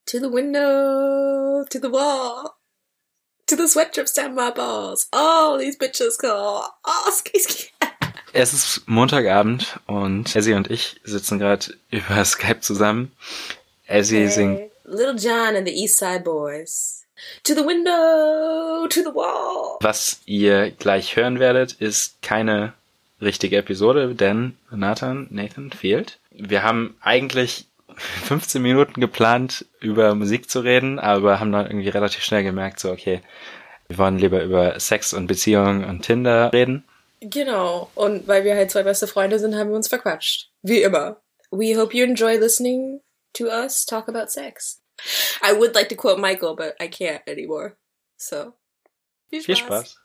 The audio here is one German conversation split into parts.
To the window, to the wall, to the sweat drips down my balls. Oh, these bitches call. Oh, ski, ski. Es ist Montagabend und Essie und ich sitzen gerade über Skype zusammen. Essie singt Little John and the East Side Boys. To the window, to the wall. Was ihr gleich hören werdet, ist keine richtige Episode, denn Nathan fehlt. Wir haben eigentlich 15 Minuten geplant, über Musik zu reden, aber haben dann irgendwie relativ schnell gemerkt, so okay, wir wollen lieber über Sex und Beziehungen und Tinder reden. Genau, und weil wir halt zwei beste Freunde sind, haben wir uns verquatscht. Wie immer. We hope you enjoy listening to us talk about sex. I would like to quote Michael, but I can't anymore. So, viel Spaß.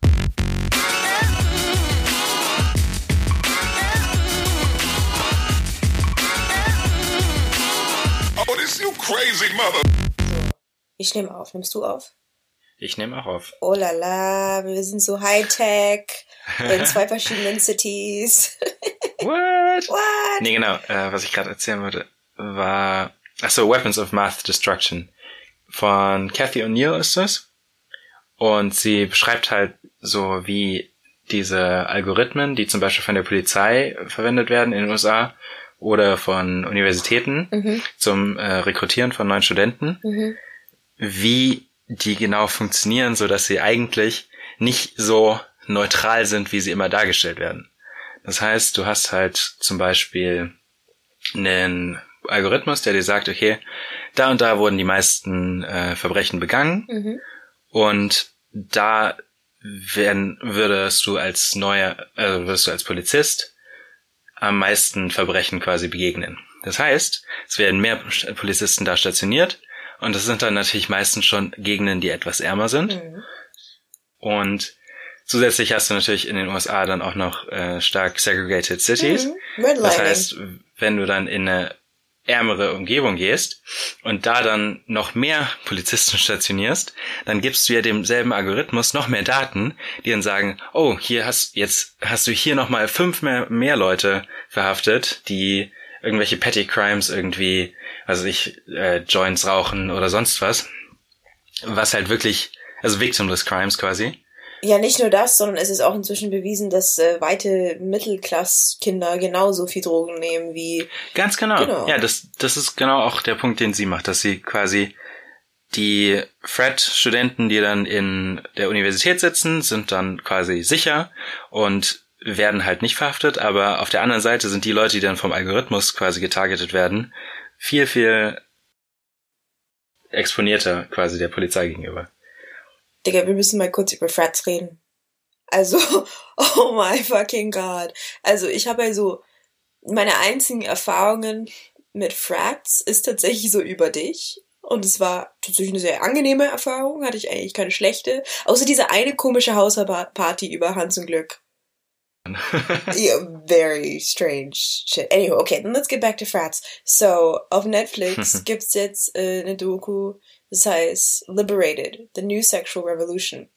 Oh, this you crazy mother. So, ich nehme auf. Nimmst du auf? Ich nehme auch auf. Oh la la, wir sind so Hightech in zwei verschiedenen Cities. What? Nee, genau. Was ich gerade erzählen wollte, war Weapons of Math Destruction. Von Cathy O'Neill ist das. Und sie beschreibt halt so, wie diese Algorithmen, die zum Beispiel von der Polizei verwendet werden in den USA oder von Universitäten zum Rekrutieren von neuen Studenten, wie die genau funktionieren, so dass sie eigentlich nicht so neutral sind, wie sie immer dargestellt werden. Das heißt, du hast halt zum Beispiel einen Algorithmus, der dir sagt, okay, da und da wurden die meisten Verbrechen begangen und da würdest du als Polizist am meisten Verbrechen quasi begegnen. Das heißt, es werden mehr Polizisten da stationiert und das sind dann natürlich meistens schon Gegenden, die etwas ärmer sind. Und zusätzlich hast du natürlich in den USA dann auch noch stark segregated cities. Das heißt, wenn du dann in eine ärmere Umgebung gehst und da dann noch mehr Polizisten stationierst, dann gibst du ja demselben Algorithmus noch mehr Daten, die dann sagen, oh, hast du hier nochmal 5 mehr Leute verhaftet, die irgendwelche Petty Crimes irgendwie, Joints rauchen oder sonst was halt wirklich, also victimless Crimes quasi. Ja, nicht nur das, sondern es ist auch inzwischen bewiesen, dass weite Mittelklasskinder genauso viel Drogen nehmen wie... Ganz genau. Ja, das ist genau auch der Punkt, den sie macht, dass sie quasi die Fred-Studenten, die dann in der Universität sitzen, sind dann quasi sicher und werden halt nicht verhaftet, aber auf der anderen Seite sind die Leute, die dann vom Algorithmus quasi getargetet werden, viel, viel exponierter quasi der Polizei gegenüber. Digga, wir müssen mal kurz über Frats reden. Also, oh my fucking God. Also, ich habe meine einzigen Erfahrungen mit Frats ist tatsächlich so über dich. Und es war tatsächlich eine sehr angenehme Erfahrung, hatte ich eigentlich keine schlechte. Außer diese eine komische Hausparty über Hans und Glück. Yeah, very strange shit. Anyway, okay, then let's get back to Frats. So, auf Netflix gibt's jetzt eine Doku, das heißt Liberated, The New Sexual Revolution.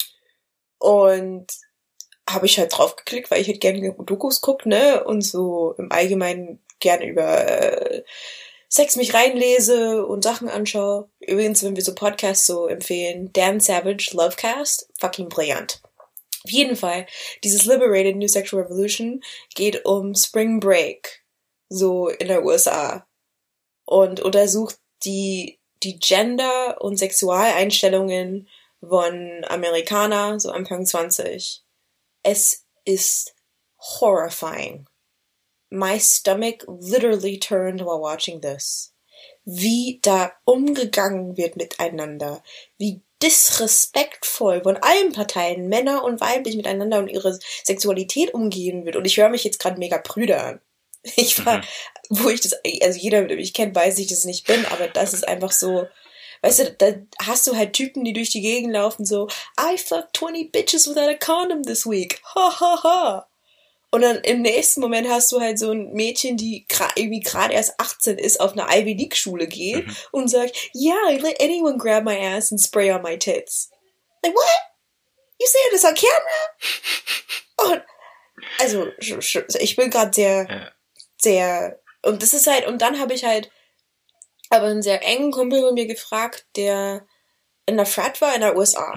Und habe ich halt draufgeklickt, weil ich halt gerne Dokus gucke, ne? Und so im Allgemeinen gerne über Sex mich reinlese und Sachen anschaue. Übrigens, wenn wir so Podcasts so empfehlen, Dan Savage, Lovecast, fucking brillant. Auf jeden Fall, dieses Liberated New Sexual Revolution geht um Spring Break, so in der USA. Und untersucht die Gender- und Sexualeinstellungen von Amerikanern, so Anfang 20. Es ist horrifying. My stomach literally turned while watching this. Wie da umgegangen wird miteinander. Wie disrespektvoll von allen Parteien, Männer und weiblich, miteinander und ihre Sexualität umgehen wird. Und ich höre mich jetzt gerade mega prüde an. Ich war, jeder, der mich kennt, weiß ich, dass ich nicht bin, aber das ist einfach so, weißt du, da hast du halt Typen, die durch die Gegend laufen, so, I fucked 20 bitches without a condom this week. Ha, ha, ha. Und dann im nächsten Moment hast du halt so ein Mädchen, die gerade erst 18 ist, auf eine Ivy League Schule geht und sagt, yeah, I let anyone grab my ass and spray on my tits. Like, what? You saying this on camera? Und, also, ich bin gerade sehr, und das ist halt, und dann habe ich halt aber einen sehr engen Kumpel von mir gefragt, der in der Frat war in der USA,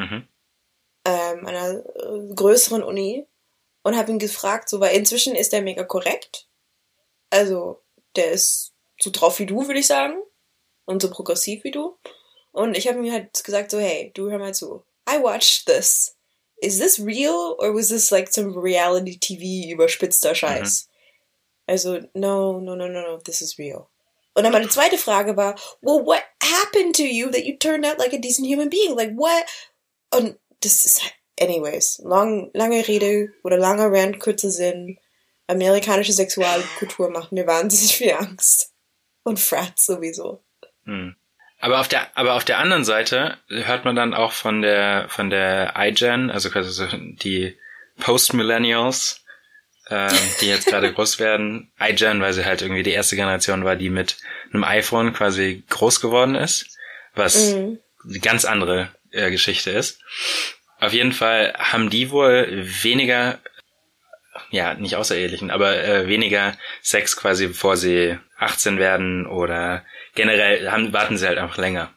einer größeren Uni, und habe ihn gefragt, so, weil inzwischen ist der mega korrekt. Also, der ist so drauf wie du, würde ich sagen, und so progressiv wie du. Und ich habe ihm halt gesagt, so, hey, du hör mal zu. I watched this. Is this real or was this like some reality TV überspitzter Scheiß? Also, no, this is real. Und dann meine zweite Frage war, well, what happened to you that you turned out like a decent human being? Like, what? Und das ist halt, anyways, lange Rede oder langer Rant, kurzer Sinn. Amerikanische Sexualkultur macht mir wahnsinnig viel Angst. Und Frats sowieso. Aber auf der anderen Seite hört man dann auch von der iGen, also quasi so die Post-Millennials, die jetzt gerade groß werden. iGen, weil sie halt irgendwie die erste Generation war, die mit einem iPhone quasi groß geworden ist, was eine ganz andere Geschichte ist. Auf jeden Fall haben die wohl weniger, ja, nicht außerehelichen, aber weniger Sex quasi, bevor sie 18 werden, oder generell warten sie halt einfach länger.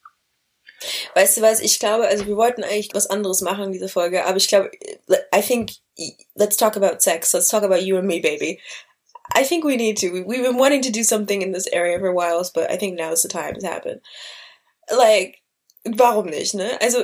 Weißt du was, ich glaube, also wir wollten eigentlich was anderes machen in dieser Folge, aber ich glaube, I think, let's talk about sex, let's talk about you and me, baby. I think we need to. We've been wanting to do something in this area for a while, but I think now's the time to happen. Like, warum nicht, ne? Also,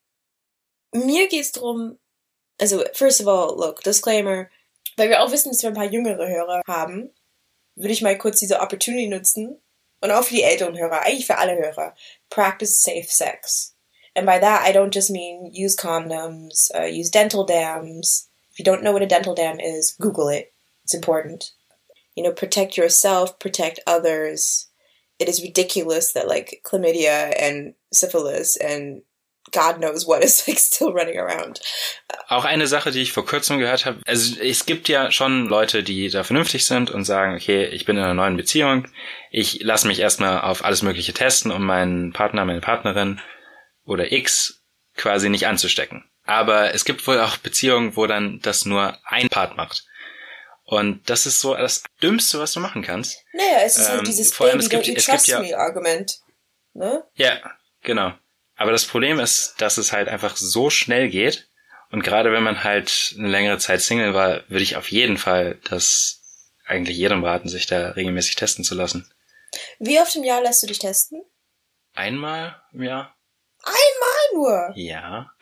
mir geht's drum, also, first of all, look, Disclaimer, weil wir auch wissen, dass wir ein paar jüngere Hörer haben, würde ich mal kurz diese Opportunity nutzen. Und auch für die älteren Hörer, eigentlich für alle Hörer. Practice safe sex. And by that, I don't just mean use condoms, use dental dams. If you don't know what a dental dam is, Google it. It's important. You know, protect yourself, protect others. It is ridiculous that, like, chlamydia and syphilis and God knows what is, like, still running around. Auch eine Sache, die ich vor kurzem gehört habe, also es gibt ja schon Leute, die da vernünftig sind und sagen, okay, ich bin in einer neuen Beziehung, ich lasse mich erstmal auf alles Mögliche testen, um meinen Partner, meine Partnerin oder X quasi nicht anzustecken. Aber es gibt wohl auch Beziehungen, wo dann das nur ein Part macht. Und das ist so das Dümmste, was du machen kannst. Naja, es ist halt dieses vor allem, Baby, don't you trust me Argument. Ne? Ja, genau. Aber das Problem ist, dass es halt einfach so schnell geht. Und gerade wenn man halt eine längere Zeit Single war, würde ich auf jeden Fall das eigentlich jedem raten, sich da regelmäßig testen zu lassen. Wie oft im Jahr lässt du dich testen? Einmal im Jahr? Einmal nur? Ja.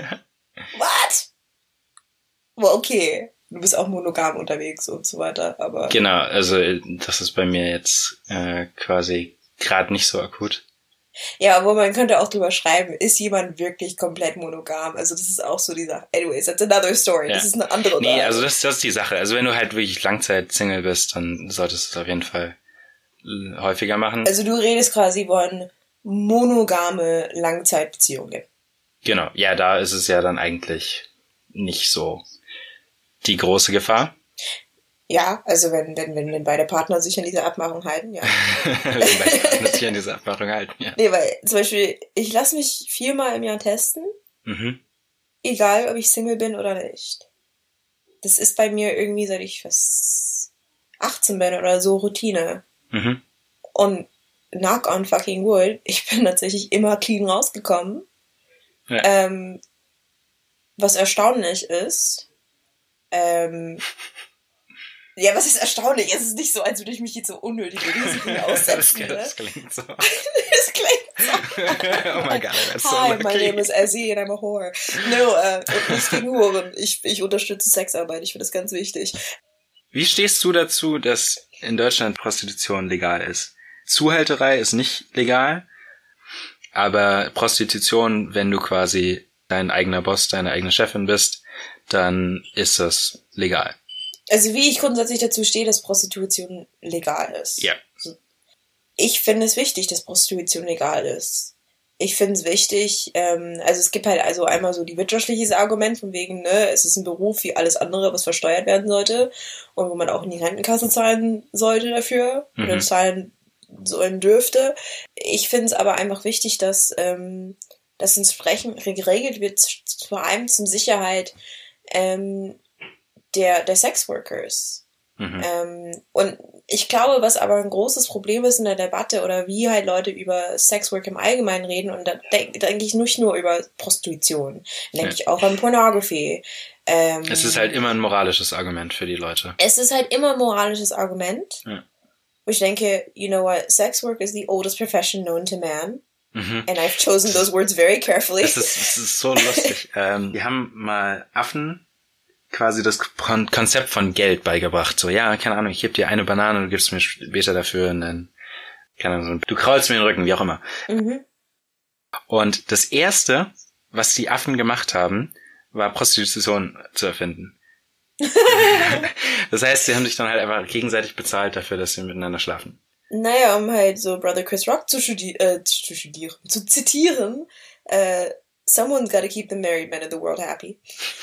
What? Well, okay. Du bist auch monogam unterwegs und so weiter, aber... Genau, also das ist bei mir jetzt quasi gerade nicht so akut. Ja, aber man könnte auch drüber schreiben, ist jemand wirklich komplett monogam? Also das ist auch so die Sache. Anyways, that's another story. Ja. Das ist eine andere Sache. Nee, also das ist die Sache. Also wenn du halt wirklich Langzeit-Single bist, dann solltest du es auf jeden Fall häufiger machen. Also du redest quasi von monogame Langzeitbeziehungen. Genau, ja, da ist es ja dann eigentlich nicht so die große Gefahr. Ja, also wenn beide Partner sich an diese Abmachung halten, ja. Wenn beide Partner sich an diese Abmachung halten, ja. Nee, weil zum Beispiel, ich lasse mich 4-mal im Jahr testen, egal ob ich Single bin oder nicht. Das ist bei mir irgendwie, seit ich fast 18 bin oder so, Routine. Und knock on fucking wood, ich bin tatsächlich immer clean rausgekommen. Ja. Was erstaunlich ist, ja, was ist erstaunlich? Es ist nicht so, als würde ich mich jetzt so unnötige Risiken aussetzen. Das klingt so. Das klingt so. Oh my God, that's so Hi, lucky. my name is Ezzy and I'm a whore. No, nicht gegen Huren. Ich unterstütze Sexarbeit. Ich finde das ganz wichtig. Wie stehst du dazu, dass in Deutschland Prostitution legal ist? Zuhälterei ist nicht legal, aber Prostitution, wenn du quasi dein eigener Boss, deine eigene Chefin bist, dann ist das legal. Also wie ich grundsätzlich dazu stehe, dass Prostitution legal ist. Ja. Ich finde es wichtig, dass Prostitution legal ist. Ich finde es wichtig, also es gibt halt also einmal so die wirtschaftliches Argument von wegen, ne, es ist ein Beruf wie alles andere, was versteuert werden sollte und wo man auch in die Rentenkasse zahlen sollte dafür oder zahlen sollen dürfte. Ich finde es aber einfach wichtig, dass das entsprechend geregelt wird, vor allem zur Sicherheit der Sexworkers. Und ich glaube, was aber ein großes Problem ist in der Debatte oder wie halt Leute über Sexwork im Allgemeinen reden, und da denke ich nicht nur über Prostitution, denke ich auch an Pornography. Es ist halt immer ein moralisches Argument für die Leute. Es ist halt immer ein moralisches Argument. Ja. Wo ich denke, you know what, sex work is the oldest profession known to man. And I've chosen those words very carefully. Es ist so lustig. Die haben mal Affen quasi das Konzept von Geld beigebracht. So, ja, keine Ahnung, ich gebe dir eine Banane und du gibst mir später dafür einen, keine Ahnung, du kraulst mir den Rücken, wie auch immer. Und das Erste, was die Affen gemacht haben, war Prostitution zu erfinden. Das heißt, sie haben sich dann halt einfach gegenseitig bezahlt dafür, dass sie miteinander schlafen. Naja, um halt so Brother Chris Rock zu zitieren, someone's gotta keep the married men of the world happy.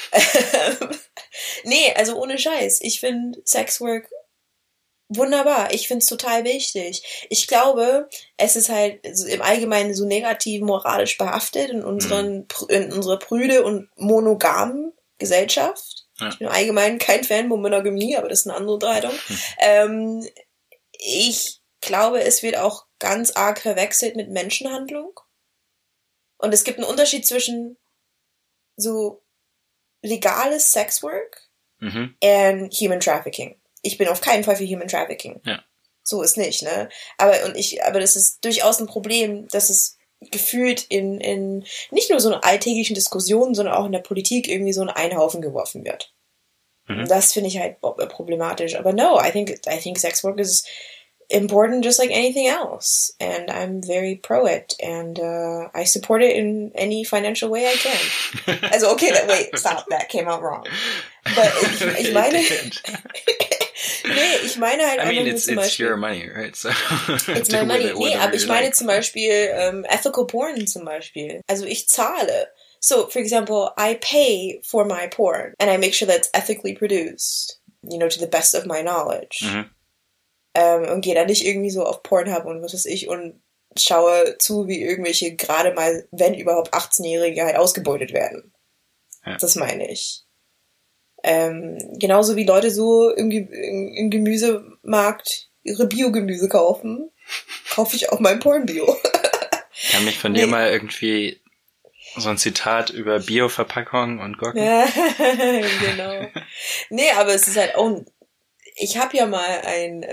Nee, also ohne Scheiß. Ich finde Sexwork wunderbar. Ich finde es total wichtig. Ich glaube, es ist halt im Allgemeinen so negativ moralisch behaftet in unserer prüde und monogamen Gesellschaft. Ja. Ich bin im Allgemeinen kein Fan von Monogamie, aber das ist eine andere Unterhaltung. Ich glaube, es wird auch ganz arg verwechselt mit Menschenhandlung. Und es gibt einen Unterschied zwischen so legales Sexwork und Human Trafficking. Ich bin auf keinen Fall für Human Trafficking. Ja. So ist nicht, ne? Aber das ist durchaus ein Problem, dass es gefühlt in nicht nur so einer alltäglichen Diskussion, sondern auch in der Politik irgendwie so in einen Haufen geworfen wird. Und das finde ich halt problematisch. Aber no, I think sex work is important just like anything else. And I'm very pro it. And I support it in any financial way I can. Also, okay, wait, stop, that came out wrong. But ich meine... Nee, ich meine halt I mean, einfach zum Beispiel... your money, right? So it's my money. Nee, aber ich meine zum Beispiel ethical porn zum Beispiel. Also ich zahle. So, for example, I pay for my porn and I make sure that's ethically produced, you know, to the best of my knowledge. Und gehe da nicht irgendwie so auf Pornhub und was weiß ich und schaue zu, wie irgendwelche gerade mal, wenn überhaupt 18-Jährige halt ausgebeutet werden. Ja. Das meine ich. Genauso wie Leute so im Gemüsemarkt ihre Biogemüse kaufen, kaufe ich auch mein Pornbio. Kann mich von dir mal irgendwie so ein Zitat über Bio-Verpackung und Gurken? Genau. Nee, aber es ist halt auch... Ich habe ja mal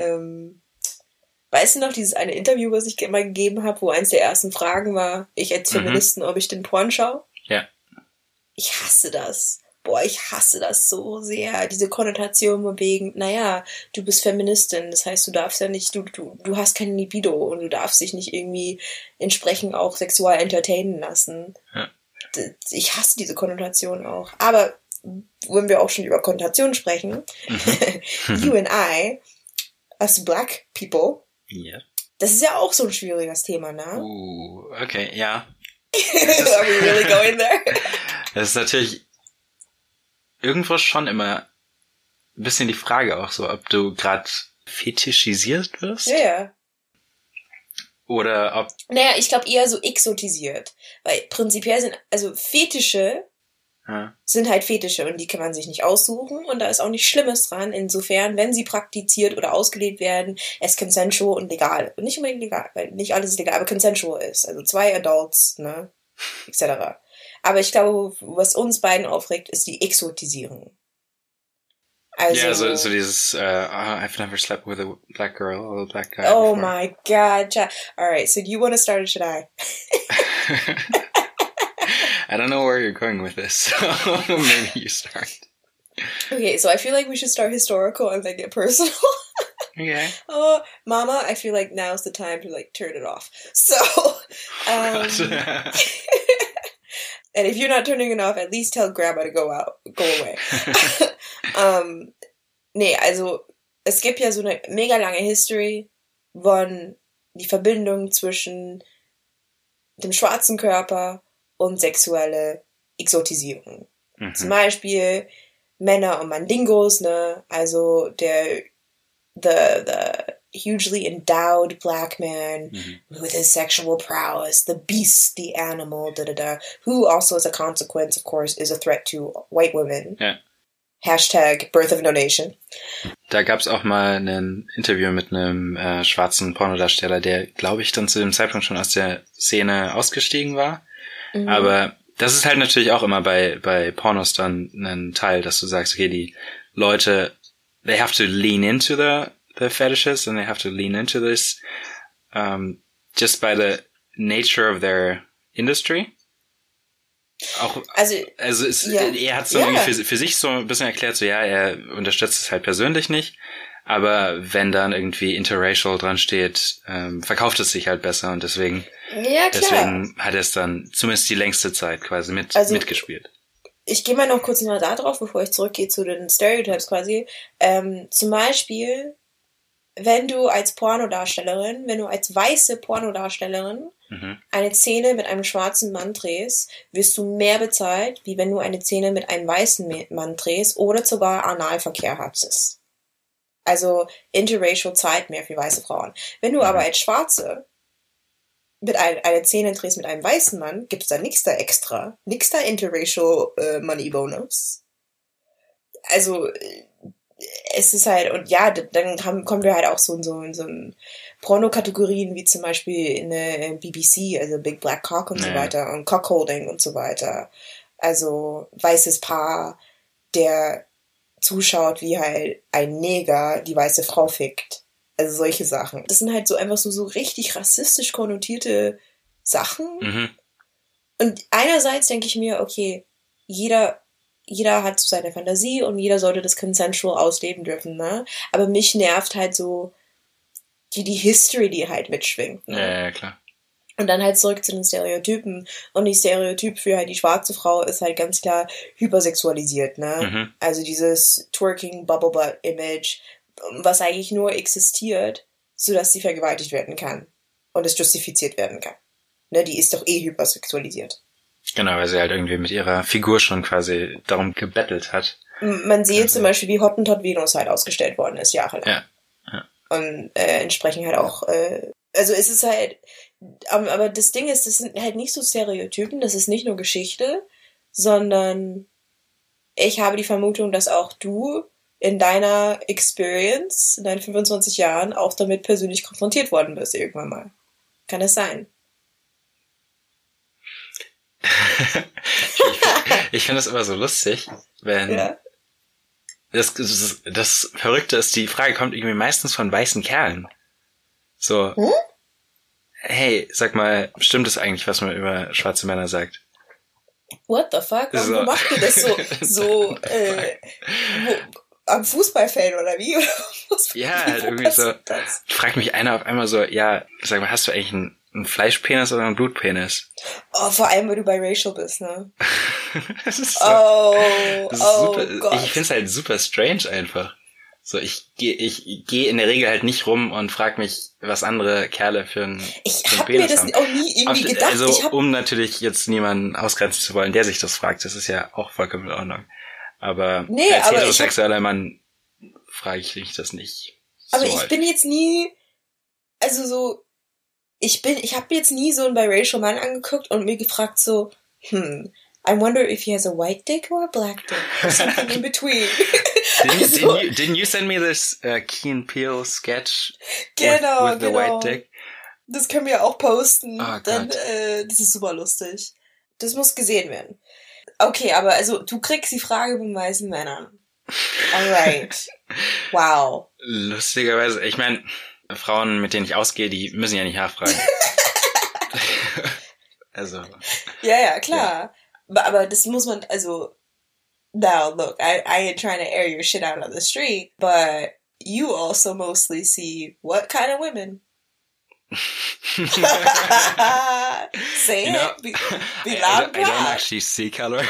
weißt du noch, dieses eine Interview, was ich mal gegeben habe, wo eins der ersten Fragen war, ich als Feministin, ob ich den Porn schaue? Ja. Ich hasse das. Boah, ich hasse das so sehr. Diese Konnotation wegen, naja, du bist Feministin, das heißt, du darfst ja nicht, du hast keine Libido und du darfst dich nicht irgendwie entsprechend auch sexual entertainen lassen. Ja. Ich hasse diese Konnotation auch. Aber wenn wir auch schon über Konnotation sprechen, you and I, as black people, das ist ja auch so ein schwieriges Thema, ne? Okay, ja. Are we really going there? Das ist natürlich irgendwo schon immer ein bisschen die Frage auch so, ob du gerade fetischisiert wirst. Ja. Oder ob... Naja, ich glaube eher so exotisiert. Weil prinzipiell sind, also Fetische sind halt Fetische und die kann man sich nicht aussuchen und da ist auch nichts Schlimmes dran. Insofern, wenn sie praktiziert oder ausgelebt werden, es consensual und legal. Und nicht unbedingt legal, weil nicht alles ist legal, aber consensual ist. Also 2 Adults, ne, etc. Aber ich glaube, was uns beiden aufregt, ist die Exotisierung. Also, ja, so dieses, I've never slept with a black girl or a black guy Oh before. my God. Alright, so do you want to start or should I? I don't know where you're going with this, so maybe you start. Okay, so I feel like we should start historical and then get personal. Okay. Oh, Mama, I feel like now's the time to like turn it off. So, and if you're not turning it off, at least tell Grandma to go away. Nee, also es gibt ja so eine mega lange History von die Verbindung zwischen dem schwarzen Körper und sexuelle Exotisierung. Zum Beispiel Männer und Mandingos, ne? Also the hugely endowed black man with his sexual prowess, the beast, the animal, who also as a consequence, of course, is a threat to white women. Ja. Hashtag Birth of a Nation. Da gab's auch mal ein Interview mit einem schwarzen Pornodarsteller, der, glaube ich, dann zu dem Zeitpunkt schon aus der Szene ausgestiegen war. Mhm. Aber das ist halt natürlich auch immer bei Pornos dann ein Teil, dass du sagst, okay, die Leute, they have to lean into the fetishes and they have to lean into this just by the nature of their industry. Auch, er hat es dann irgendwie für sich so ein bisschen erklärt, so ja, er unterstützt es halt persönlich nicht, aber wenn dann irgendwie interracial dran steht, verkauft es sich halt besser und deswegen hat er es dann zumindest die längste Zeit quasi mitgespielt. Ich gehe mal noch kurz da drauf, bevor ich zurückgehe zu den Stereotypes quasi. Zum Beispiel, wenn du als weiße Pornodarstellerin eine Szene mit einem schwarzen Mann drehst, wirst du mehr bezahlt, wie wenn du eine Szene mit einem weißen Mann drehst oder sogar Analverkehr hattest. Also interracial zahlt mehr für weiße Frauen. Wenn du aber als Schwarze eine Szene drehst mit einem weißen Mann, gibt's da nichts da extra. Nichts da interracial Money Bonus. Also es ist halt, und ja, dann kommen wir halt auch so in Porno-Kategorien wie zum Beispiel in der BBC, also Big Black Cock und so weiter und Cockholding und so weiter. Also weißes Paar, der zuschaut, wie halt ein Neger die weiße Frau fickt. Also solche Sachen. Das sind halt so einfach so richtig rassistisch konnotierte Sachen. Mhm. Und einerseits denke ich mir, okay, jeder hat so seine Fantasie und jeder sollte das consensual ausleben dürfen, ne? Aber mich nervt halt so die History, die halt mitschwingt, ne? Ja, klar. Und dann halt zurück zu den Stereotypen. Und die Stereotyp für halt die schwarze Frau ist halt ganz klar hypersexualisiert, ne? Mhm. Also dieses Twerking Bubble Butt Image, was eigentlich nur existiert, sodass sie vergewaltigt werden kann. Und es justifiziert werden kann. Ne? Die ist doch hypersexualisiert. Genau, weil sie halt irgendwie mit ihrer Figur schon quasi darum gebettelt hat. Man sieht zum Beispiel, wie Hottentot Venus halt ausgestellt worden ist, jahrelang. Ja. Und entsprechend halt auch, also es ist halt, aber das Ding ist, das sind halt nicht so Stereotypen, das ist nicht nur Geschichte, sondern ich habe die Vermutung, dass auch du in deiner Experience, in deinen 25 Jahren, auch damit persönlich konfrontiert worden bist irgendwann mal. Kann das sein? Ich finde das immer so lustig, wenn das Verrückte ist, die Frage kommt irgendwie meistens von weißen Kerlen. So, hey, sag mal, stimmt es eigentlich, was man über schwarze Männer sagt? What the fuck? Warum macht ihr das so am Fußballfeld oder wie? Ja, halt irgendwie so. Fragt mich einer auf einmal so, ja, sag mal, hast du eigentlich einen Fleischpenis oder einen Blutpenis? Oh, vor allem, weil du biracial bist, ne? Das ist so, super, Gott. Ich find's halt super strange einfach. So, ich geh in der Regel halt nicht rum und frag mich, was andere Kerle für einen Ich hab mir das auch nie irgendwie gedacht. Also, um natürlich jetzt niemanden ausgrenzen zu wollen, der sich das fragt, das ist ja auch vollkommen in Ordnung. Aber als heterosexueller Mann frage ich mich das nicht. Aber so ich bin jetzt nie, also so, ich habe jetzt nie so einen biracial Mann angeguckt und mir gefragt so, I wonder if he has a white dick or a black dick or something in between. Didn't you send me this Key and Peele sketch with the white dick? Das können wir auch posten. Oh, dann, das ist super lustig. Das muss gesehen werden. Okay, aber also du kriegst die Frage von weißen Männern. Alright. Wow. Lustigerweise, ich meine, Frauen, mit denen ich ausgehe, die müssen ja nicht nachfragen. Also. Ja, klar. Ja. Aber das muss man, also, now look, I ain't trying to air your shit out on the street, but you also mostly see what kind of women? Say it. Be loud. I don't actually see color.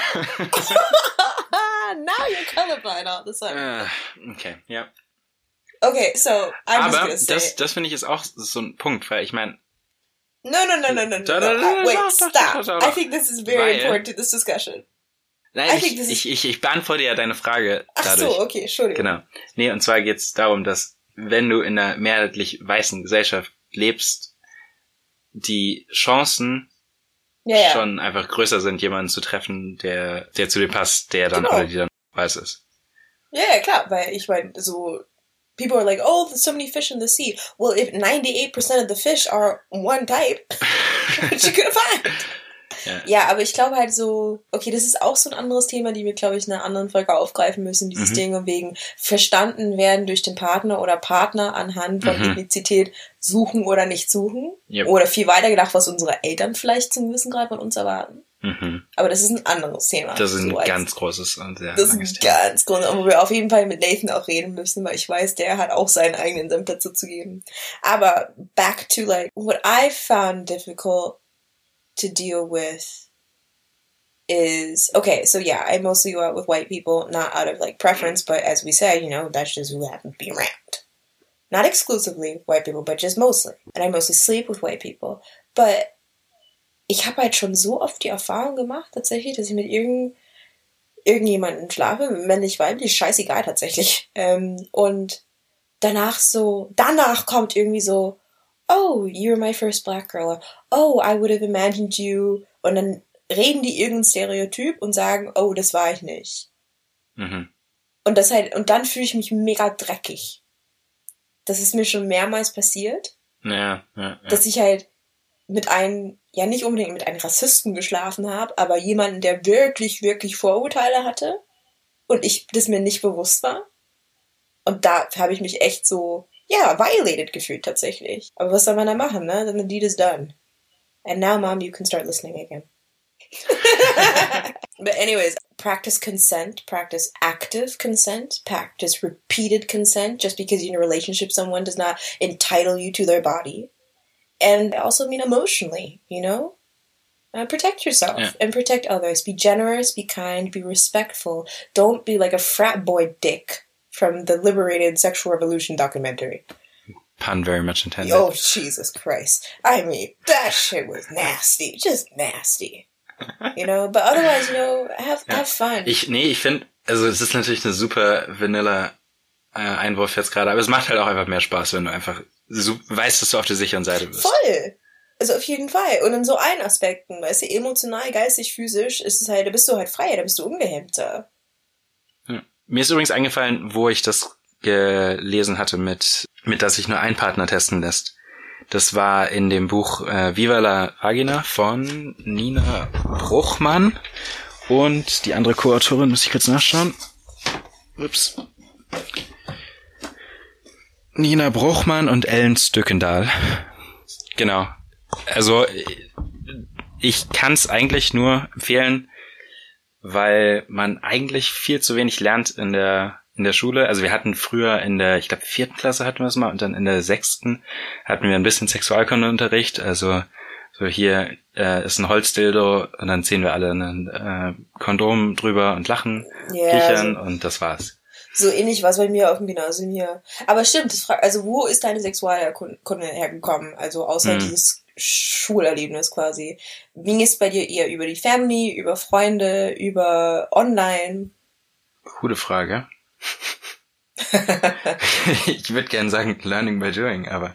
Now you're colorblind all of a sudden. Okay, ja. Okay, so I'm Aber just gonna say das finde ich ist auch so ein Punkt, weil ich meine. No. Wait, stop. I think this is very important to this discussion. Nein, ich beantworte ja deine Frage dadurch. Ach so, okay, Entschuldigung. Genau. Nee, und zwar geht's darum, dass wenn du in einer mehrheitlich weißen Gesellschaft lebst, die Chancen schon einfach größer sind, jemanden zu treffen, der zu dir passt, der dann oder die dann weiß ist. Ja, klar, weil ich meine, so, people are like, oh, there's so many fish in the sea. Well, if 98% of the fish are one type, what you gonna find? Ja, aber ich glaube halt so, okay, das ist auch so ein anderes Thema, die wir, glaube ich, in einer anderen Folge aufgreifen müssen, dieses Ding wegen verstanden werden durch den Partner oder Partner anhand von Ethnizität suchen oder nicht suchen. Yep. Oder viel weiter gedacht, was unsere Eltern vielleicht zum gewissen Grad von uns erwarten. Aber das ist ein anderes Thema. Das ist ein ganz großes und sehr Das ist ein ganz großes, wo wir auf jeden Fall mit Nathan auch reden müssen, weil ich weiß, der hat auch seinen eigenen Senf dazu zu geben. Aber back to like, what I found difficult to deal with is, okay, so yeah, I mostly go out with white people, not out of like preference, but as we said, you know, that's just who happen to be around. Not exclusively white people, but just mostly. And I mostly sleep with white people. But ich habe halt schon so oft die Erfahrung gemacht, tatsächlich, dass ich mit irgendjemandem schlafe, männlich, weiblich, scheißegal tatsächlich. Und danach kommt irgendwie so, oh, you were my first black girl. Or, oh, I would have imagined you. Und dann reden die irgendein Stereotyp und sagen, oh, das war ich nicht. Und dann fühle ich mich mega dreckig. Das ist mir schon mehrmals passiert. Ja. Dass ich halt mit einem, ja nicht unbedingt mit einem Rassisten geschlafen habe, aber jemanden, der wirklich, wirklich Vorurteile hatte und das mir nicht bewusst war. Und da habe ich mich echt so, violated gefühlt tatsächlich. Aber was soll man da machen, ne? Then the deed is done. And now, Mom, you can start listening again. But anyways, practice consent, practice active consent, practice repeated consent. Just because you're in a relationship, someone does not entitle you to their body. And I also mean emotionally, you know? Protect yourself and protect others. Be generous, be kind, be respectful. Don't be like a frat boy dick from the Liberated Sexual Revolution documentary. Pun very much intended. Oh, Jesus Christ. I mean, that shit was nasty. Just nasty. You know? But otherwise, you know, have fun. Ich finde, also es ist natürlich eine super vanilla Einwurf jetzt gerade, aber es macht halt auch einfach mehr Spaß, wenn du einfach weißt, dass du auf der sicheren Seite bist. Voll! Also auf jeden Fall. Und in so allen Aspekten, weißt du, emotional, geistig, physisch, ist es halt, da bist du halt freier, da bist du ungehemmter. Ja. Mir ist übrigens eingefallen, wo ich das gelesen hatte mit dass sich nur ein Partner testen lässt. Das war in dem Buch Viva la Vagina von Nina Bruchmann und die andere Co-Autorin, muss ich kurz nachschauen. Ups. Nina Bruchmann und Ellen Stückendahl. Genau. Also ich kann es eigentlich nur empfehlen, weil man eigentlich viel zu wenig lernt in der Schule. Also wir hatten früher ich glaube 4. Klasse hatten wir es mal und dann in der 6. hatten wir ein bisschen Sexualkundeunterricht. Also so hier ist ein Holzdildo und dann ziehen wir alle ein Kondom drüber und lachen, kichern und das war's. So ähnlich war es bei mir auf dem Gymnasium hier. Aber stimmt, also wo ist deine Sexualkunde hergekommen? Also außer dieses Schulerlebnis quasi. Ging es bei dir eher über die Family, über Freunde, über online? Gute Frage. Ich würde gerne sagen learning by doing, aber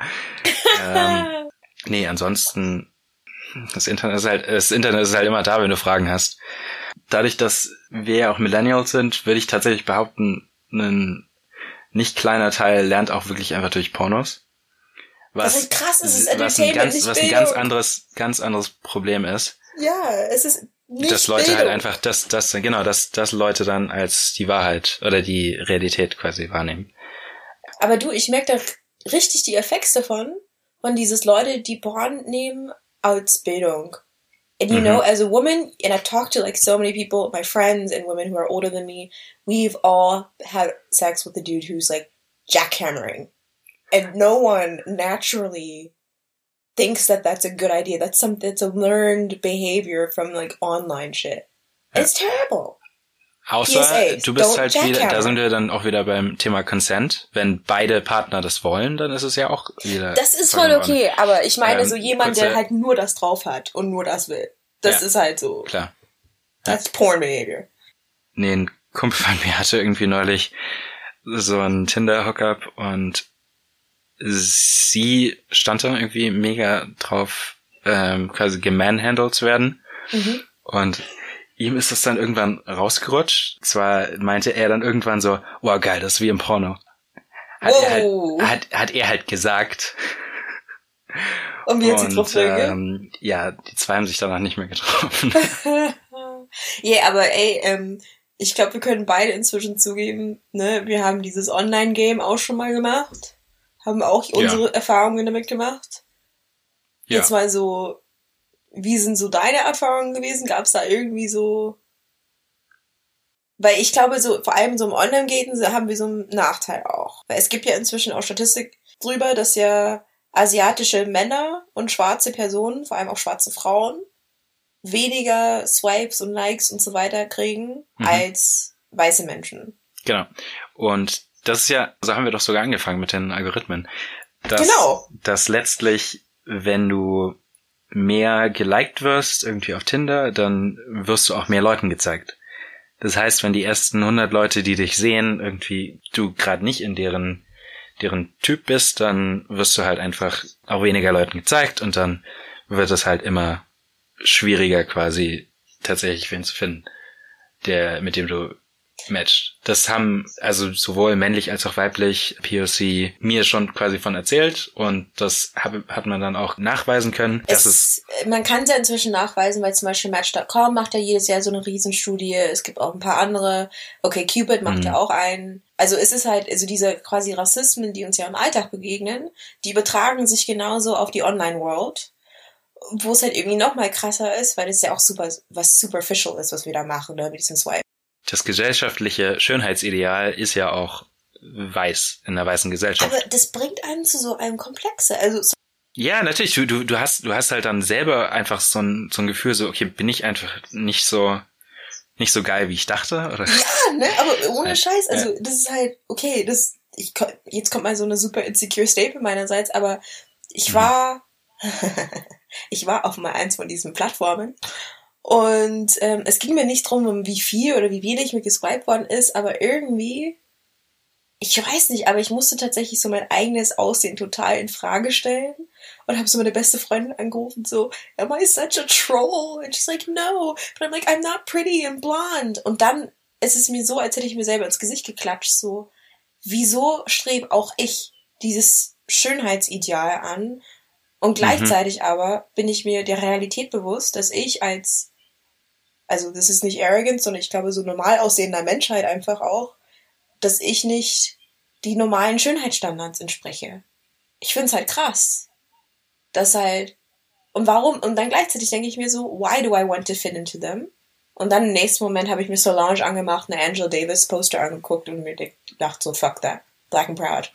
nee, ansonsten das Internet ist halt immer da, wenn du Fragen hast. Dadurch, dass wir ja auch Millennials sind, würde ich tatsächlich behaupten, ein nicht kleiner Teil lernt auch wirklich einfach durch Pornos. Was halt krass ist, ist Entertainment, was ein ganz anderes Problem ist. Ja, es ist nicht dass Leute Bildung. Halt einfach dass Leute dann als die Wahrheit oder die Realität quasi wahrnehmen. Aber du, ich merke da richtig die Effekte von dieses Leute, die Porn nehmen als Bildung. And you know, as a woman, and I've talked to like so many people, my friends and women who are older than me, we've all had sex with a dude who's like jackhammering. And no one naturally thinks that that's a good idea. That's a learned behavior from like online shit. It's terrible. Außer PSAs, du bist halt wieder, da sind wir dann auch wieder beim Thema Consent. Wenn beide Partner das wollen, dann ist es ja auch wieder... Das ist voll okay, aber ich meine so jemand, der halt nur das drauf hat und nur das will. Das ist halt so... Klar. That's porn behavior. Nee, ein Kumpel von mir hatte irgendwie neulich so ein Tinder-Hookup und sie stand da irgendwie mega drauf, quasi gemanhandelt zu werden. Und ihm ist das dann irgendwann rausgerutscht. Zwar meinte er dann irgendwann so, oh geil, das ist wie im Porno. Hat er halt gesagt. Und wie hat sie drauf reagiert? Ja, die zwei haben sich danach nicht mehr getroffen. Ja, aber ey, ich glaube, wir können beide inzwischen zugeben, ne, wir haben dieses Online-Game auch schon mal gemacht. Haben auch unsere Erfahrungen damit gemacht. Ja. Jetzt mal so, wie sind so deine Erfahrungen gewesen? Gab es da irgendwie so... Weil ich glaube, so vor allem so im Online-Game haben wir so einen Nachteil auch. Weil es gibt ja inzwischen auch Statistik drüber, dass ja asiatische Männer und schwarze Personen, vor allem auch schwarze Frauen, weniger Swipes und Likes und so weiter kriegen als weiße Menschen. Genau. Und das ist ja, so haben wir doch sogar angefangen mit den Algorithmen. Dass letztlich, wenn du mehr geliked wirst, irgendwie auf Tinder, dann wirst du auch mehr Leuten gezeigt. Das heißt, wenn die ersten 100 Leute, die dich sehen, irgendwie du gerade nicht in deren Typ bist, dann wirst du halt einfach auch weniger Leuten gezeigt und dann wird es halt immer schwieriger quasi tatsächlich wen zu finden, mit dem du matcht. Das haben also sowohl männlich als auch weiblich POC mir schon quasi von erzählt und das hat man dann auch nachweisen können. Man kann es ja inzwischen nachweisen, weil zum Beispiel Match.com macht ja jedes Jahr so eine Riesenstudie. Es gibt auch ein paar andere. Okay, Cupid macht ja auch einen. Also es ist halt, also diese quasi Rassismen, die uns ja im Alltag begegnen, die übertragen sich genauso auf die Online-World, wo es halt irgendwie noch mal krasser ist, weil es ja auch was superficial ist, was wir da machen, ne, mit diesem Swipe. Das gesellschaftliche Schönheitsideal ist ja auch weiß, in einer weißen Gesellschaft. Aber das bringt einen zu so einem Komplexe. Also ja, natürlich. Du hast halt dann selber einfach so ein Gefühl, so, okay, bin ich einfach nicht so geil, wie ich dachte, oder? Ja, ne, aber ohne Scheiß. Also, das ist halt, okay, jetzt kommt mal so eine super insecure Statement meinerseits, aber ich war auf mal eins von diesen Plattformen. Und es ging mir nicht drum, um wie viel oder wie wenig mir geswiped worden ist, aber irgendwie, ich weiß nicht, aber ich musste tatsächlich so mein eigenes Aussehen total in Frage stellen und habe so meine beste Freundin angerufen, so, am I such a troll? And she's like, no, but I'm like, I'm not pretty and blonde. Und dann ist es mir so, als hätte ich mir selber ins Gesicht geklatscht, so, wieso strebe auch ich dieses Schönheitsideal an? Und gleichzeitig aber bin ich mir der Realität bewusst, dass ich also das ist nicht arrogant, sondern ich glaube so normal aussehender Menschheit einfach auch, dass ich nicht die normalen Schönheitsstandards entspreche. Ich find's halt krass. Das halt, und warum, und dann gleichzeitig denke ich mir so, why do I want to fit into them? Und dann im nächsten Moment habe ich mir Solange angemacht, eine Angela Davis Poster angeguckt und mir gedacht so, fuck that, black and proud.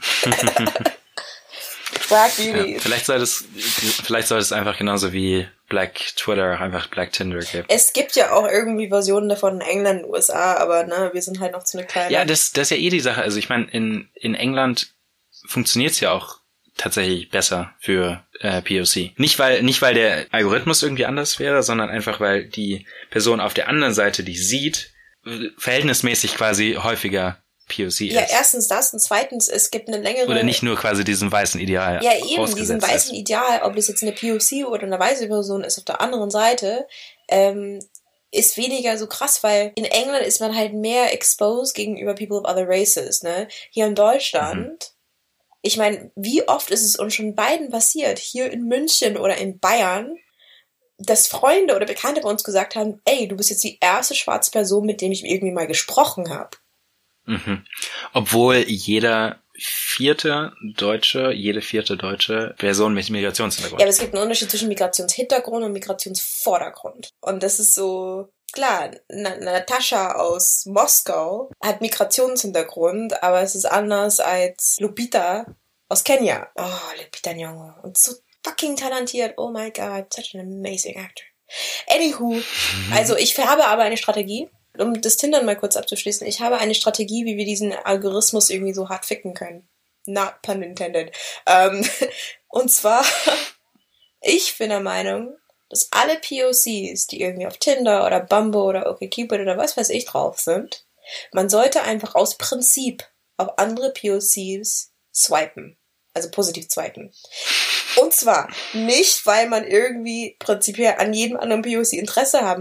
Black Beauty. Ja, vielleicht soll es einfach genauso wie Black Twitter, einfach Black Tinder geben. Es gibt ja auch irgendwie Versionen davon in England, USA, aber ne, wir sind halt noch zu eine kleine. Ja, das ist ja die Sache. Also ich meine, in England funktioniert's ja auch tatsächlich besser für POC. Nicht weil der Algorithmus irgendwie anders wäre, sondern einfach weil die Person auf der anderen Seite, die sieht, verhältnismäßig quasi häufiger POC ist. Ja, erstens das und zweitens, es gibt eine längere... Oder nicht nur quasi diesem weißen Ideal. Ja, eben, diesem weißen Ideal, ob das jetzt eine POC oder eine weiße Person ist auf der anderen Seite, ist weniger so krass, weil in England ist man halt mehr exposed gegenüber people of other races, ne? Hier in Deutschland, ich meine, wie oft ist es uns schon beiden passiert, hier in München oder in Bayern, dass Freunde oder Bekannte bei uns gesagt haben, ey, du bist jetzt die erste schwarze Person, mit dem ich irgendwie mal gesprochen habe. Mhm. Obwohl jede vierte deutsche Person mit Migrationshintergrund. Ja, aber es gibt einen Unterschied zwischen Migrationshintergrund und Migrationsvordergrund. Und das ist so, klar, Natascha aus Moskau hat Migrationshintergrund, aber es ist anders als Lupita aus Kenia. Oh, Lupita Nyong'o. Und so fucking talentiert. Oh my God, such an amazing actor. Anywho, also ich habe aber eine Strategie, um das Tindern mal kurz abzuschließen. Ich habe eine Strategie, wie wir diesen Algorithmus irgendwie so hart ficken können. Not pun intended. Und zwar, ich bin der Meinung, dass alle POCs, die irgendwie auf Tinder oder Bumble oder OkCupid oder was weiß ich drauf sind, man sollte einfach aus Prinzip auf andere POCs swipen. Also positiv swipen. Und zwar nicht, weil man irgendwie prinzipiell an jedem anderen POC Interesse haben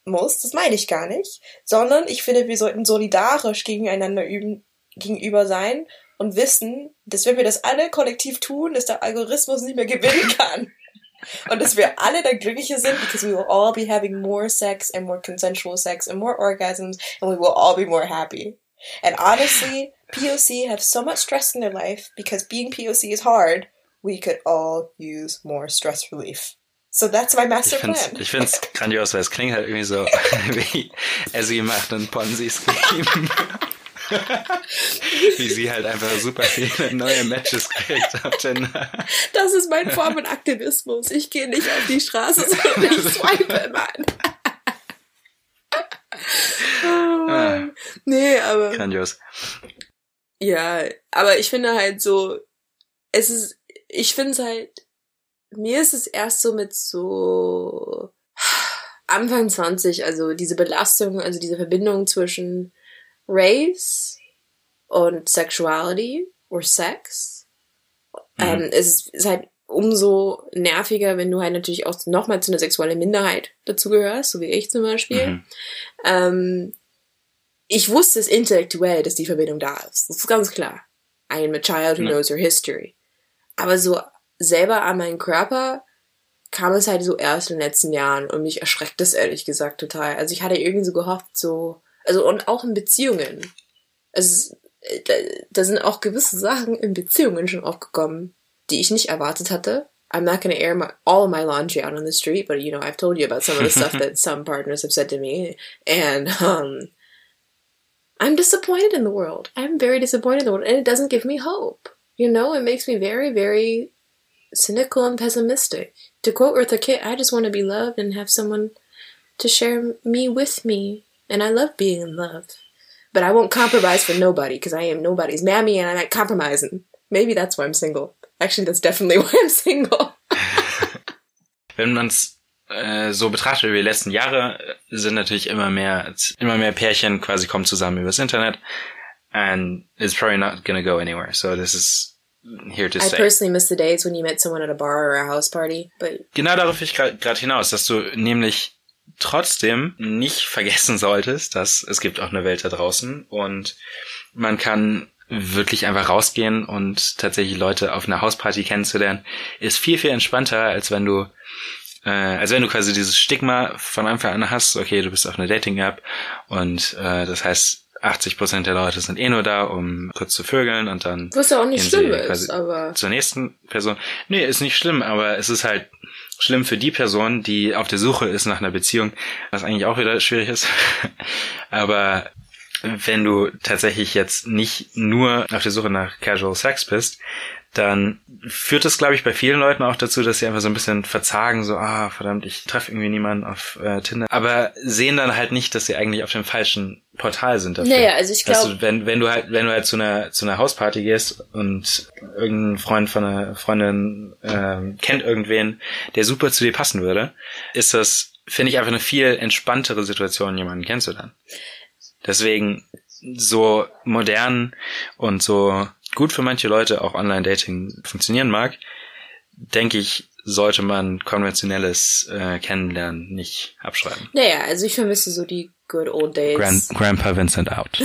muss, das meine ich gar nicht, sondern ich finde, wir sollten solidarisch gegenüber sein und wissen, dass wenn wir das alle kollektiv tun, dass der Algorithmus nicht mehr gewinnen kann. Und dass wir alle dann glücklicher sind, because we will all be having more sex and more consensual sex and more orgasms and we will all be more happy. And honestly, POC have so much stress in their life because being POC is hard. We could all use more stress relief. So that's my master plan. Ich find's grandios, weil es klingt halt irgendwie so wie Essie macht einen Ponzi-Scheme. Wie sie halt einfach super viele neue Matches kriegt auf Tinder. Das ist meine Form von Aktivismus. Ich gehe nicht auf die Straße, sondern ich swipe, Mann. Oh, Mann. Nee, aber... Grandios. Ja, aber ich finde halt so, ich finde es halt, mir ist es erst so mit so Anfang 20, also diese Belastung, also diese Verbindung zwischen Race und Sexuality or Sex. Es ist halt umso nerviger, wenn du halt natürlich auch nochmal zu einer sexuellen Minderheit dazugehörst, so wie ich zum Beispiel. Ich wusste es intellektuell, dass die Verbindung da ist. Das ist ganz klar. I am a child who knows her history. Aber so selber an meinen Körper kam es halt so erst in den letzten Jahren und mich erschreckt das ehrlich gesagt total. Also ich hatte irgendwie so gehofft, also und auch in Beziehungen. Also da sind auch gewisse Sachen in Beziehungen schon aufgekommen, die ich nicht erwartet hatte. I'm not gonna air all my laundry out on the street, but I've told you about some of the stuff that some partners have said to me, and I'm disappointed in the world. I'm very disappointed in the world, and it doesn't give me hope. It makes me very, very cynical and pessimistic. To quote Eartha Kitt, I just want to be loved and have someone to share me with me. And I love being in love. But I won't compromise for nobody, because I am nobody's mammy and I'm not compromising. Maybe that's why I'm single. Actually, that's definitely why I'm single. Wenn man es so betrachtet über die letzten Jahre, sind natürlich immer mehr Pärchen quasi kommen zusammen übers Internet. And it's probably not gonna go anywhere. So this is here to stay. I personally miss the days when you met someone at a bar or a house party. But genau darauf will ich gerade hinaus, dass du nämlich trotzdem nicht vergessen solltest, dass es gibt auch eine Welt da draußen und man kann wirklich einfach rausgehen und tatsächlich Leute auf einer Hausparty kennenzulernen, ist viel, viel entspannter, als wenn du quasi dieses Stigma von Anfang an hast, okay, du bist auf einer Dating-App und das heißt, 80% der Leute sind nur da, um kurz zu vögeln und dann was ja auch nicht schlimm ist, aber zur nächsten Person. Nee, ist nicht schlimm, aber es ist halt schlimm für die Person, die auf der Suche ist nach einer Beziehung, was eigentlich auch wieder schwierig ist. Aber wenn du tatsächlich jetzt nicht nur auf der Suche nach Casual Sex bist, dann führt das, glaube ich, bei vielen Leuten auch dazu, dass sie einfach so ein bisschen verzagen, so, verdammt, ich treffe irgendwie niemanden auf Tinder. Aber sehen dann halt nicht, dass sie eigentlich auf dem falschen Portal sind dafür. Naja, also ich glaube... Wenn du halt zu einer Hausparty gehst und irgendein Freund von einer Freundin kennt irgendwen, der super zu dir passen würde, ist das, finde ich, einfach eine viel entspanntere Situation, jemanden kennenzulernen. Deswegen so modern und so gut für manche Leute auch Online-Dating funktionieren mag, denke ich, sollte man konventionelles Kennenlernen nicht abschreiben. Naja, also ich vermisse so die good old days. Grandpa Vincent out.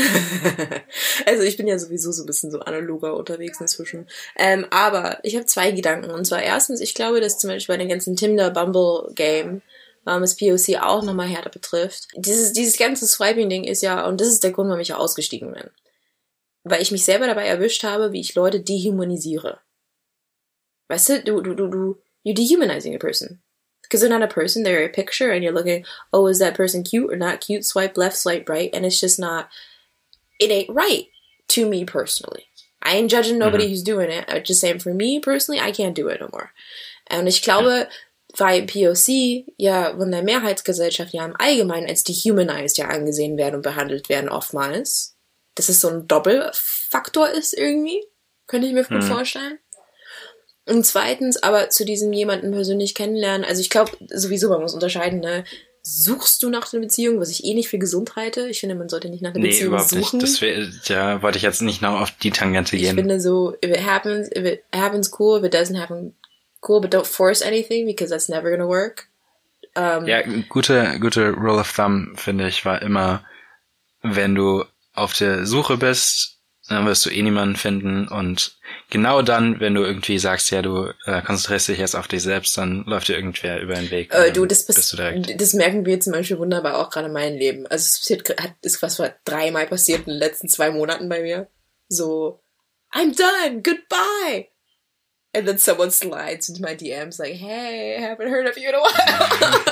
Also ich bin ja sowieso so ein bisschen so analoger unterwegs inzwischen. Aber ich habe 2 Gedanken. Und zwar erstens, ich glaube, dass zum Beispiel bei den ganzen Tinder-Bumble-Game das POC auch nochmal härter betrifft. Dieses ganze Swiping-Ding ist ja, und das ist der Grund, warum ich ja ausgestiegen bin. Weil ich mich selber dabei erwischt habe, wie ich Leute dehumanisiere. Weißt du, you're dehumanizing a person. Because they're not a person, they're a picture, and you're looking, oh, is that person cute or not cute? Swipe left, swipe right, and it's just not, it ain't right to me personally. I ain't judging nobody who's doing it. I'm just saying, for me personally, I can't do it no more. Und ich glaube, weil POC ja von der Mehrheitsgesellschaft ja im Allgemeinen als dehumanized ja angesehen werden und behandelt werden oftmals, dass es so ein Doppelfaktor ist irgendwie, könnte ich mir gut vorstellen. Und zweitens aber zu diesem jemanden persönlich kennenlernen, also ich glaube sowieso, man muss unterscheiden, ne? Suchst du nach einer Beziehung, was ich eh nicht für gesund halte? Ich finde, man sollte nicht nach einer Beziehung überhaupt suchen. Nicht. Das wollte ich jetzt nicht noch auf die Tangente gehen. Ich finde so, if it happens, cool. If it doesn't happen, cool. But don't force anything, because that's never gonna work. Ja, gute Rule of Thumb, finde ich, war immer, wenn du auf der Suche bist, dann wirst du niemanden finden und genau dann, wenn du irgendwie sagst, ja, du konzentrierst dich jetzt auf dich selbst, dann läuft dir irgendwer über den Weg. Das merken wir zum Beispiel wunderbar auch gerade in meinem Leben. Also es ist was vor 3-mal passiert in den letzten 2 Monaten bei mir. So, I'm done, goodbye. And then someone slides into my DMs like, hey, I haven't heard of you in a while.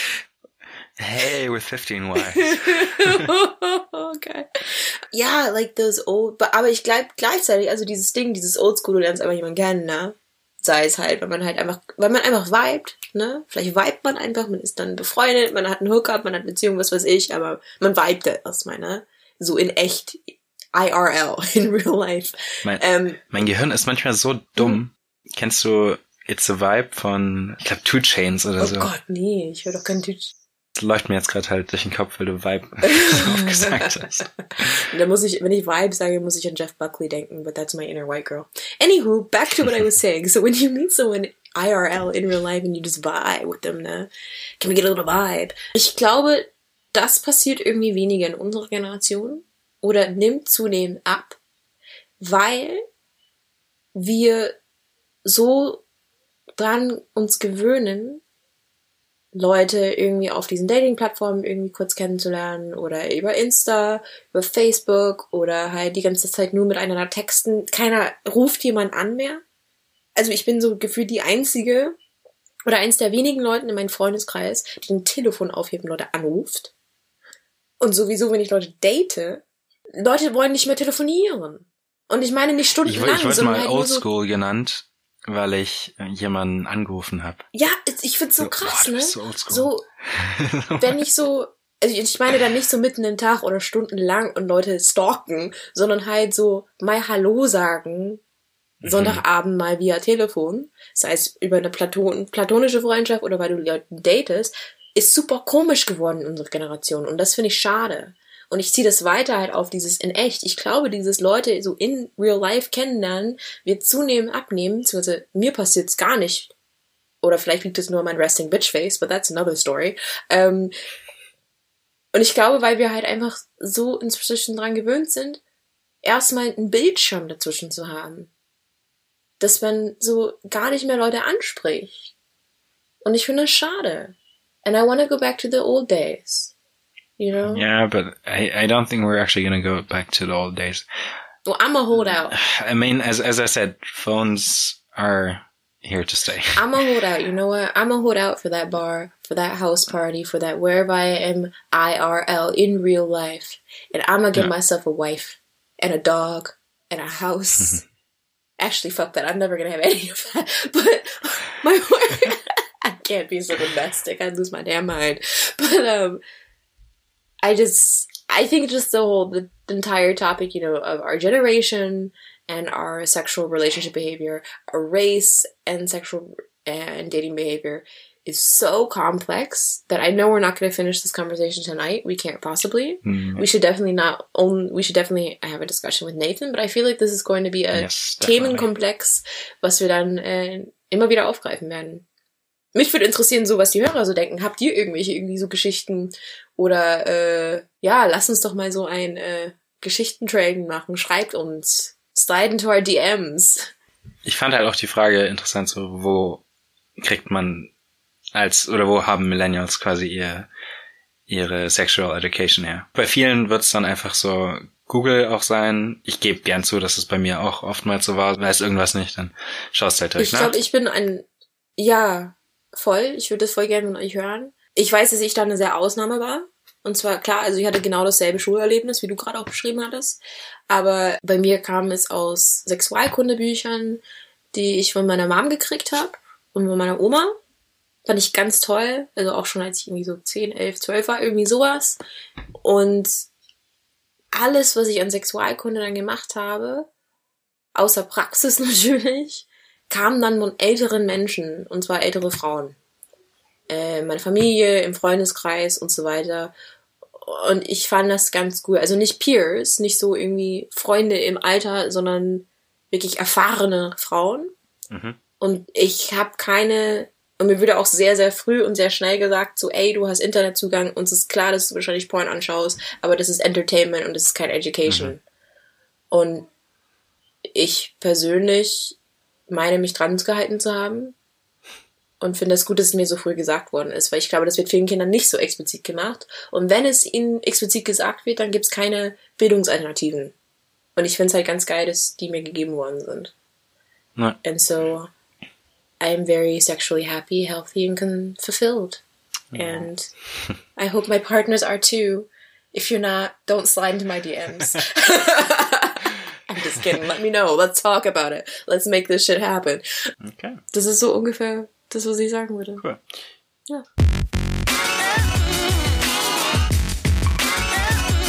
Hey, with 15 wives. Okay. Ja, like those old, aber ich glaube gleichzeitig, also dieses Oldschool, du lernst einfach jemanden kennen, ne? Sei es halt, weil man einfach vibet, ne? Vielleicht vibet man einfach, man ist dann befreundet, man hat einen Hookup, man hat eine Beziehung, was weiß ich, aber man vibet erstmal, ne? So in echt, IRL, in real life. Mein Gehirn ist manchmal so dumm. Kennst du It's a Vibe von, ich glaube, 2 Chainz oder so? Oh Gott, nee, ich höre doch kein 2 Das läuft mir jetzt gerade halt durch den Kopf, weil du Vibe so oft gesagt hast. Da muss ich, wenn ich Vibe sage, muss ich an Jeff Buckley denken, but that's my inner white girl. Anywho, back to what I was saying. So when you meet someone IRL in real life and you just vibe with them, ne? Can we get a little vibe? Ich glaube, das passiert irgendwie weniger in unserer Generation oder nimmt zunehmend ab, weil wir so dran uns gewöhnen, Leute irgendwie auf diesen Dating-Plattformen irgendwie kurz kennenzulernen oder über Insta, über Facebook oder halt die ganze Zeit nur miteinander texten. Keiner ruft jemand an mehr. Also ich bin so gefühlt die einzige oder eins der wenigen Leuten in meinem Freundeskreis, die ein Telefon aufhebt und Leute anruft. Und sowieso, wenn ich Leute date, Leute wollen nicht mehr telefonieren. Und ich meine nicht stundenlang. Ich wurde mal halt Oldschool genannt, weil ich jemanden angerufen habe. Ja, ich find's so krass, ne? So, wenn ich so, also ich meine dann nicht so mitten im Tag oder stundenlang und Leute stalken, sondern halt so mal Hallo sagen, Sonntagabend mal via Telefon, sei es über eine platonische Freundschaft oder weil du Leute datest, ist super komisch geworden in unserer Generation und das finde ich schade. Und ich ziehe das weiter halt auf dieses in echt. Ich glaube, dieses Leute so in real life kennenlernen wird zunehmend abnehmen, beziehungsweise mir passiert's gar nicht. Oder vielleicht liegt es nur an mein resting bitch face, but that's another story. Und ich glaube, weil wir halt einfach so inzwischen dran gewöhnt sind, erstmal einen Bildschirm dazwischen zu haben. Dass man so gar nicht mehr Leute anspricht. Und ich finde das schade. And I want to go back to the old days. You know? Yeah, but I don't think we're actually going to go back to the old days. Well, I'm a holdout. I mean, as I said, phones are here to stay. I'm a holdout. You know what? I'm a holdout for that bar, for that house party, for that wherever I am IRL in real life. And I'm going to get myself a wife and a dog and a house. Actually, fuck that. I'm never going to have any of that. But my I can't be so domestic. I'd lose my damn mind. But, I think just the entire topic, you know, of our generation and our sexual relationship behavior, our race and sexual and dating behavior is so complex that I know we're not going to finish this conversation tonight. We can't possibly. We should definitely have a discussion with Nathan, but I feel like this is going to be a Themenkomplex, was wir dann immer wieder aufgreifen werden. Mich würde interessieren, so was die Hörer so denken. Habt ihr irgendwie so Geschichten oder lass uns doch mal so ein Geschichtentrain machen. Schreibt uns. Slide into our DMs. Ich fand halt auch die Frage interessant, so wo kriegt man wo haben Millennials quasi ihre Sexual Education her? Bei vielen wird's dann einfach so Google auch sein. Ich gebe gern zu, dass es bei mir auch oftmals so war. Weiß irgendwas nicht, dann schaust halt direkt nach. Ich glaube, ich bin voll. Ich würde das voll gerne von euch hören. Ich weiß, dass ich da eine sehr Ausnahme war. Und zwar, klar, also ich hatte genau dasselbe Schulerlebnis, wie du gerade auch beschrieben hattest. Aber bei mir kam es aus Sexualkundebüchern, die ich von meiner Mom gekriegt habe und von meiner Oma. Fand ich ganz toll. Also auch schon als ich irgendwie so 10, 11, 12 war, irgendwie sowas. Und alles, was ich an Sexualkunde dann gemacht habe, außer Praxis natürlich, kam dann von älteren Menschen, und zwar ältere Frauen. Meine Familie, im Freundeskreis und so weiter. Und ich fand das ganz cool. Also nicht Peers, nicht so irgendwie Freunde im Alter, sondern wirklich erfahrene Frauen. Und ich habe Und mir wurde auch sehr, sehr früh und sehr schnell gesagt, so, ey, du hast Internetzugang, uns ist klar, dass du wahrscheinlich Porn anschaust, aber das ist Entertainment und das ist keine Education. Und ich persönlich meine, mich dran gehalten zu haben und finde es gut, dass es mir so früh gesagt worden ist, weil ich glaube, das wird vielen Kindern nicht so explizit gemacht. Und wenn es ihnen explizit gesagt wird, dann gibt es keine Bildungsalternativen. Und ich finde es halt ganz geil, dass die mir gegeben worden sind. Ja. And so I'm very sexually happy, healthy and fulfilled. And I hope my partners are too. If you're not, don't slide into my DMs. I'm just kidding. Let me know. Let's talk about it. Let's make this shit happen. Okay. Das ist so ungefähr das, was ich sagen würde. Cool. Ja.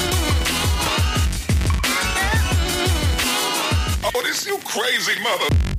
Oh, this you crazy mother.